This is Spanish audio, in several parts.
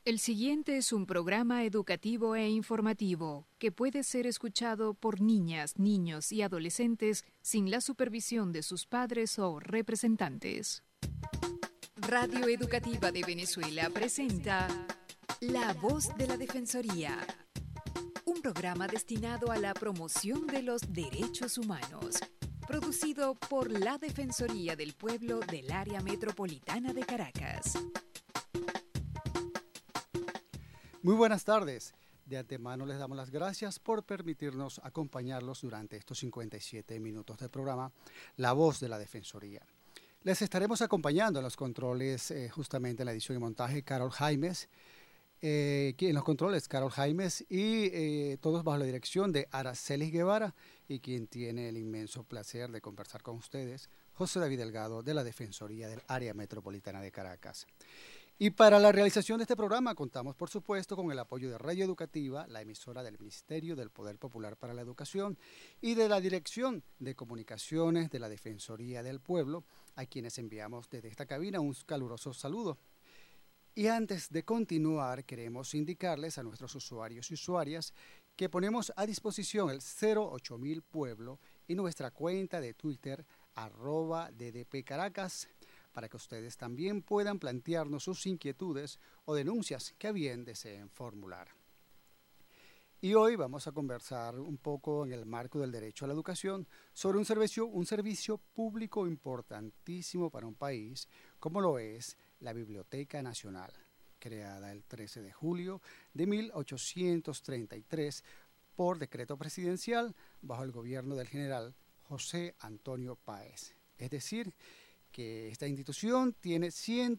El siguiente es un programa educativo e informativo que puede ser escuchado por niñas, niños y adolescentes sin la supervisión de sus padres o representantes. Radio Educativa de Venezuela presenta La Voz de la Defensoría, un programa destinado a la promoción de los derechos humanos, producido por la Defensoría del Pueblo del Área Metropolitana de Caracas. Muy buenas tardes. De antemano les damos las gracias por permitirnos acompañarlos durante estos 57 minutos del programa La Voz de la Defensoría. Les estaremos acompañando en los controles, justamente en la edición y montaje, Carol Jaimes, en los controles Carol Jaimes y todos bajo la dirección de Aracelis Guevara, y quien tiene el inmenso placer de conversar con ustedes, José David Delgado, de la Defensoría del Área Metropolitana de Caracas. Y para la realización de este programa contamos, por supuesto, con el apoyo de Radio Educativa, la emisora del Ministerio del Poder Popular para la Educación, y de la Dirección de Comunicaciones de la Defensoría del Pueblo, a quienes enviamos desde esta cabina un caluroso saludo. Y antes de continuar, queremos indicarles a nuestros usuarios y usuarias que ponemos a disposición el 08000 Pueblo y nuestra cuenta de Twitter, @DDPCaracas, para que ustedes también puedan plantearnos sus inquietudes o denuncias que a bien deseen formular. Y hoy vamos a conversar un poco en el marco del derecho a la educación sobre un servicio público importantísimo para un país, como lo es la Biblioteca Nacional, creada el 13 de julio de 1833 por decreto presidencial bajo el gobierno del general José Antonio Páez. Es decir, que esta institución tiene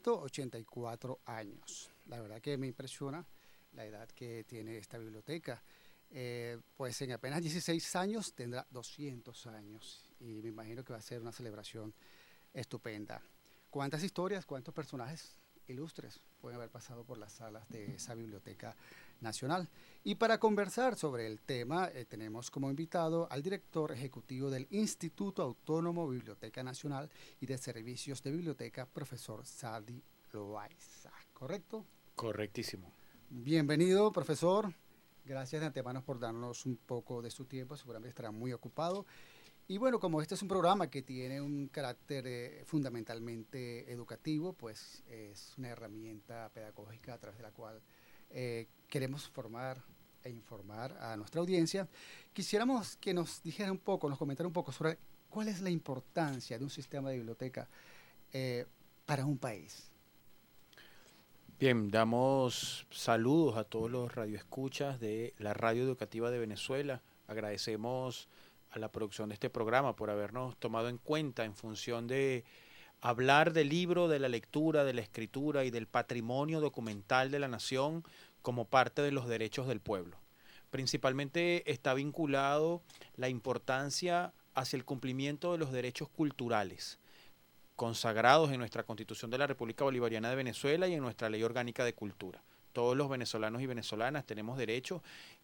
184 años. La verdad que me impresiona la edad que tiene esta biblioteca. Pues en apenas 16 años tendrá 200 años y me imagino que va a ser una celebración estupenda. ¿Cuántas historias, cuántos personajes ilustres pueden haber pasado por las salas de esa Biblioteca Nacional? Y para conversar sobre el tema tenemos como invitado al director ejecutivo del Instituto Autónomo Biblioteca Nacional y de Servicios de Biblioteca, profesor Sadi Loaiza. ¿Correcto? Correctísimo. Bienvenido, profesor. Gracias de antemano por darnos un poco de su tiempo, seguramente estará muy ocupado. Y bueno, como este es un programa que tiene un carácter fundamentalmente educativo, pues es una herramienta pedagógica a través de la cual queremos formar e informar a nuestra audiencia. Quisiéramos que nos dijera un poco, nos comentara un poco sobre cuál es la importancia de un sistema de biblioteca para un país. Bien, damos saludos a todos los radioescuchas de la Radio Educativa de Venezuela. Agradecemos a la producción de este programa por habernos tomado en cuenta en función de hablar del libro, de la lectura, de la escritura y del patrimonio documental de la nación como parte de los derechos del pueblo. Principalmente está vinculado la importancia hacia el cumplimiento de los derechos culturales consagrados en nuestra Constitución de la República Bolivariana de Venezuela y en nuestra Ley Orgánica de Cultura. Todos los venezolanos y venezolanas tenemos derecho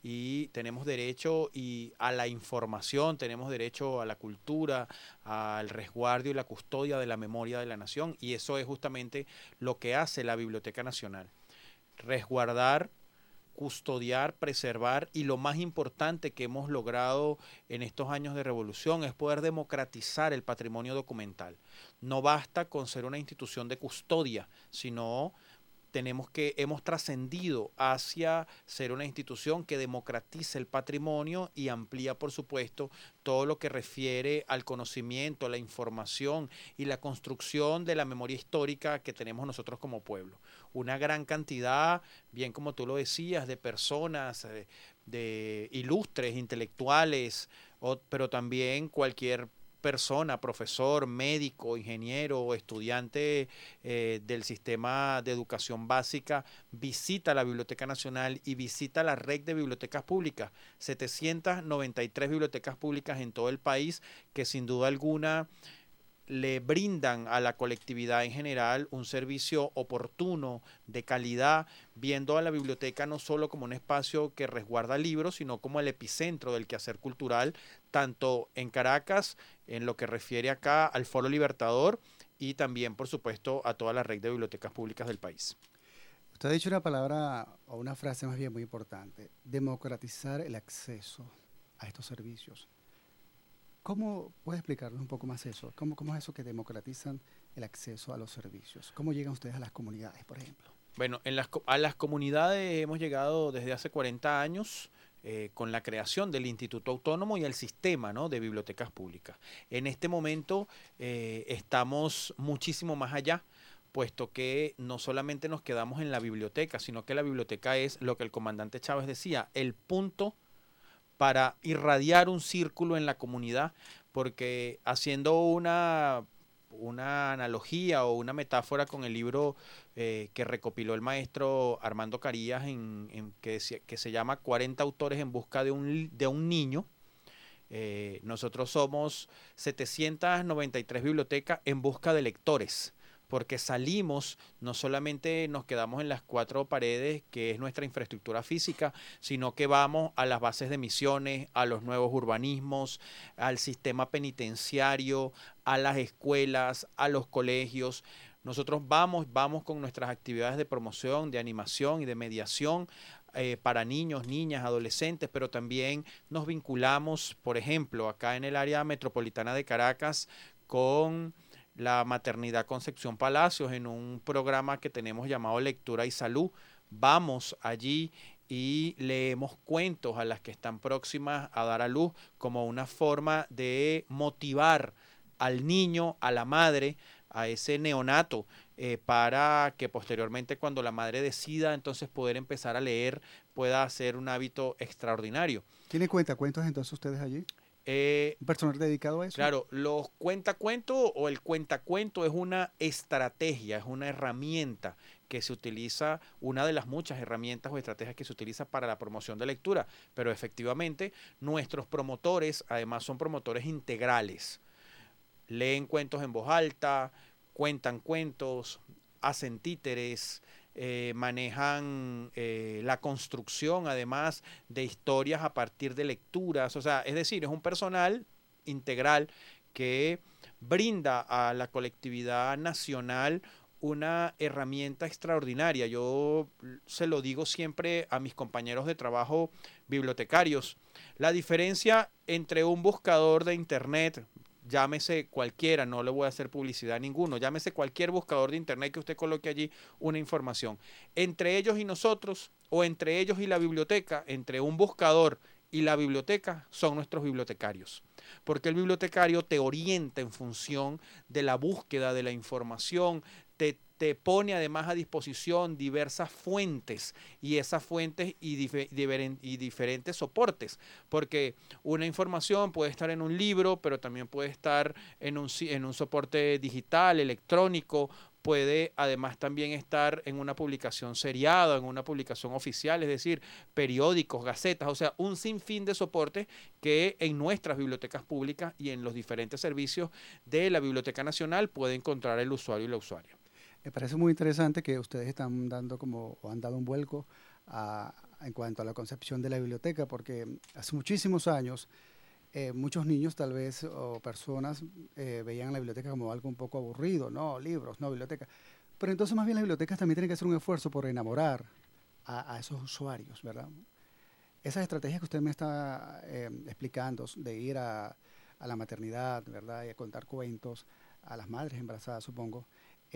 a la información, tenemos derecho a la cultura, al resguardo y la custodia de la memoria de la nación, y eso es justamente lo que hace la Biblioteca Nacional. Resguardar, custodiar, preservar, y lo más importante que hemos logrado en estos años de revolución es poder democratizar el patrimonio documental. No basta con ser una institución de custodia, sino hemos trascendido hacia ser una institución que democratiza el patrimonio y amplía, por supuesto, todo lo que refiere al conocimiento, la información y la construcción de la memoria histórica que tenemos nosotros como pueblo. Una gran cantidad, bien como tú lo decías, de personas, de ilustres, intelectuales, pero también cualquier persona, profesor, médico, ingeniero o estudiante del sistema de educación básica, visita la Biblioteca Nacional y visita la red de bibliotecas públicas, 793 bibliotecas públicas en todo el país, que sin duda alguna le brindan a la colectividad en general un servicio oportuno, de calidad, viendo a la biblioteca no solo como un espacio que resguarda libros, sino como el epicentro del quehacer cultural, tanto en Caracas, en lo que refiere acá al Foro Libertador, y también, por supuesto, a toda la red de bibliotecas públicas del país. Usted ha dicho una palabra o una frase más bien muy importante, democratizar el acceso a estos servicios. ¿Cómo puede explicarnos un poco más eso? ¿Cómo es eso que democratizan el acceso a los servicios? ¿Cómo llegan ustedes a las comunidades, por ejemplo? Bueno, a las comunidades hemos llegado desde hace 40 años con la creación del Instituto Autónomo y el sistema, ¿no?, de bibliotecas públicas. En este momento estamos muchísimo más allá, puesto que no solamente nos quedamos en la biblioteca, sino que la biblioteca es lo que el comandante Chávez decía, el punto para irradiar un círculo en la comunidad, porque haciendo una analogía o una metáfora con el libro que recopiló el maestro Armando Carías, que se llama 40 autores en busca de un niño. Nosotros somos 793 bibliotecas en busca de lectores, porque salimos, no solamente nos quedamos en las 4 paredes, que es nuestra infraestructura física, sino que vamos a las bases de misiones, a los nuevos urbanismos, al sistema penitenciario, a las escuelas, a los colegios. Nosotros vamos con nuestras actividades de promoción, de animación y de mediación para niños, niñas, adolescentes, pero también nos vinculamos, por ejemplo, acá en el área metropolitana de Caracas, con la maternidad Concepción Palacios en un programa que tenemos llamado Lectura y Salud. Vamos allí y leemos cuentos a las que están próximas a dar a luz como una forma de motivar al niño, a la madre, a ese neonato, para que posteriormente cuando la madre decida entonces poder empezar a leer pueda hacer un hábito extraordinario. ¿Tiene cuentos entonces ustedes allí? ¿Un personal dedicado a eso? Claro, los cuentacuentos o el cuentacuento es una estrategia, es una herramienta que se utiliza, una de las muchas herramientas o estrategias que se utiliza para la promoción de lectura, pero efectivamente nuestros promotores además son promotores integrales. Leen cuentos en voz alta, cuentan cuentos, hacen títeres, manejan la construcción además de historias a partir de lecturas, o sea, es decir, es un personal integral que brinda a la colectividad nacional una herramienta extraordinaria. Yo se lo digo siempre a mis compañeros de trabajo bibliotecarios. La diferencia entre un buscador de internet, llámese cualquiera, no le voy a hacer publicidad a ninguno, llámese cualquier buscador de internet que usted coloque allí una información. Entre ellos y nosotros, o entre ellos y la biblioteca, entre un buscador y la biblioteca, son nuestros bibliotecarios. Porque el bibliotecario te orienta en función de la búsqueda de la información, te pone además a disposición diversas fuentes y esas fuentes y diferentes soportes, porque una información puede estar en un libro, pero también puede estar en un soporte digital, electrónico, puede además también estar en una publicación seriada, en una publicación oficial, es decir, periódicos, gacetas, o sea, un sinfín de soportes que en nuestras bibliotecas públicas y en los diferentes servicios de la Biblioteca Nacional puede encontrar el usuario y la usuaria. Me parece muy interesante que ustedes están dando o han dado un vuelco en cuanto a la concepción de la biblioteca, porque hace muchísimos años muchos niños tal vez o personas veían la biblioteca como algo un poco aburrido, no, libros, no, biblioteca. Pero entonces más bien las bibliotecas también tienen que hacer un esfuerzo por enamorar a esos usuarios, ¿verdad? Esas estrategias que usted me está explicando, de ir a la maternidad, ¿verdad? Y a contar cuentos a las madres embarazadas, supongo,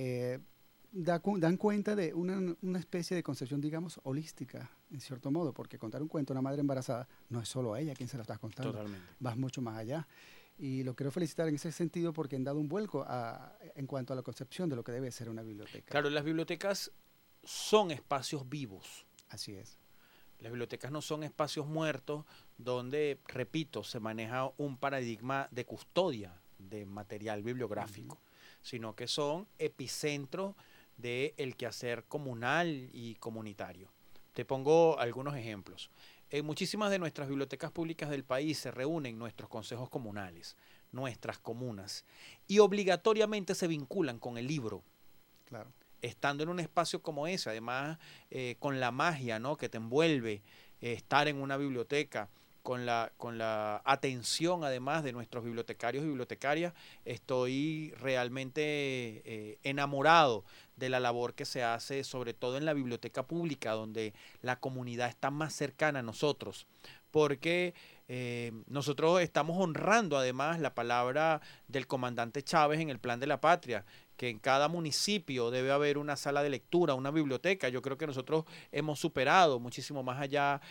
dan cuenta de una especie de concepción, digamos, holística, en cierto modo, porque contar un cuento a una madre embarazada no es solo a ella quien se lo está contando. Totalmente. Vas mucho más allá. Y lo quiero felicitar en ese sentido porque han dado un vuelco en cuanto a la concepción de lo que debe ser una biblioteca. Claro, las bibliotecas son espacios vivos. Así es. Las bibliotecas no son espacios muertos donde, repito, se maneja un paradigma de custodia de material bibliográfico, sino que son epicentros del quehacer comunal y comunitario. Te pongo algunos ejemplos. En muchísimas de nuestras bibliotecas públicas del país se reúnen nuestros consejos comunales, nuestras comunas, y obligatoriamente se vinculan con el libro. Claro. Estando en un espacio como ese, además con la magia, ¿no?, que te envuelve estar en una biblioteca, con la atención además de nuestros bibliotecarios y bibliotecarias. Estoy realmente enamorado de la labor que se hace, sobre todo en la biblioteca pública, donde la comunidad está más cercana a nosotros, porque nosotros estamos honrando además la palabra del comandante Chávez en el Plan de la Patria, que en cada municipio debe haber una sala de lectura, una biblioteca. Yo creo que nosotros hemos superado muchísimo más allá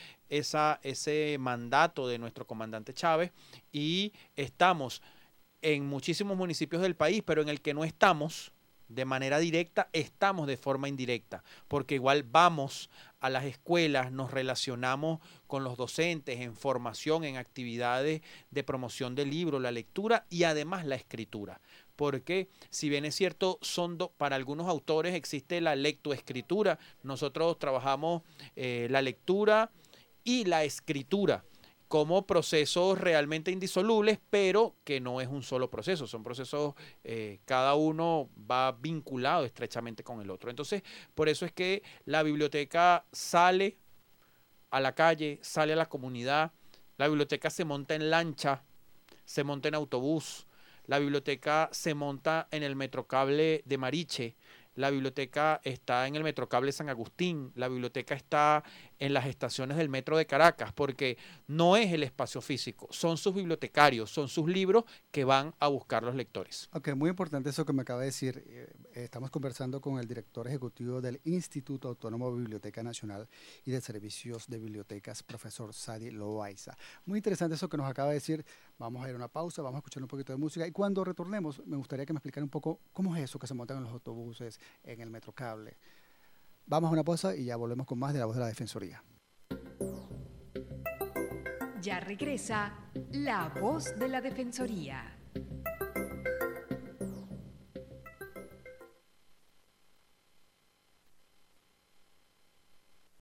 ese mandato de nuestro comandante Chávez, y estamos en muchísimos municipios del país, pero en el que no estamos de manera directa, estamos de forma indirecta, porque igual vamos a las escuelas, nos relacionamos con los docentes en formación, en actividades de promoción del libro, la lectura y además la escritura. Porque si bien es cierto, para algunos autores existe la lectoescritura, nosotros trabajamos la lectura y la escritura como procesos realmente indisolubles, pero que no es un solo proceso, son procesos, cada uno va vinculado estrechamente con el otro. Entonces, por eso es que la biblioteca sale a la calle, sale a la comunidad, la biblioteca se monta en lancha, se monta en autobús, la biblioteca se monta en el Metrocable de Mariche, la biblioteca está en el Metrocable San Agustín, la biblioteca está en las estaciones del metro de Caracas, porque no es el espacio físico, son sus bibliotecarios, son sus libros que van a buscar los lectores. Ok, muy importante eso que me acaba de decir. Estamos conversando con el director ejecutivo del Instituto Autónomo de Biblioteca Nacional y de Servicios de Bibliotecas, profesor Sadi Loaiza. Muy interesante eso que nos acaba de decir. Vamos a ir a una pausa, vamos a escuchar un poquito de música, y cuando retornemos me gustaría que me explicara un poco cómo es eso que se montan en los autobuses, en el Metrocable. Vamos a una pausa y ya volvemos con más de La Voz de la Defensoría. Ya regresa La Voz de la Defensoría.